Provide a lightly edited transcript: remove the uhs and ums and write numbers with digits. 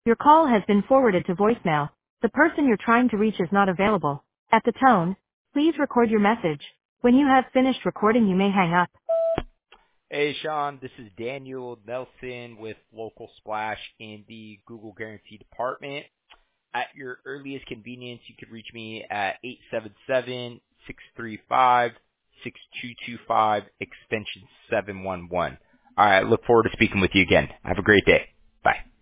Your call has been forwarded to voicemail. The person you're trying to reach is not available. At the tone, please record your message. When you have finished recording, you may hang up. Hey, Sean, this is Daniel Nelson with Local Splash in the Google Guarantee Department. At your earliest convenience, you could reach me at 877-635-6225, extension 711. All right, look forward to speaking with you again. Have a great day. Bye.